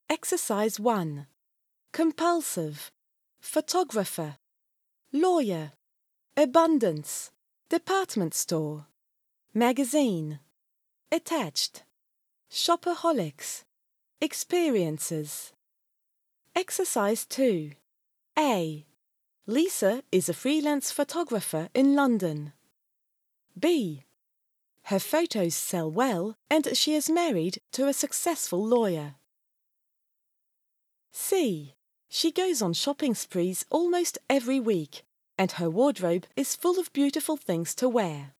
Exercise 1. Compulsive. Photographer. Lawyer. Abundance. Department store. Magazine. Attached. Shopaholics. Experiences. Exercise 2. A. Lisa is a freelance photographer in London. B. Her photos sell well and she is married to a successful lawyer. C. She goes on shopping sprees almost every week and her wardrobe is full of beautiful things to wear.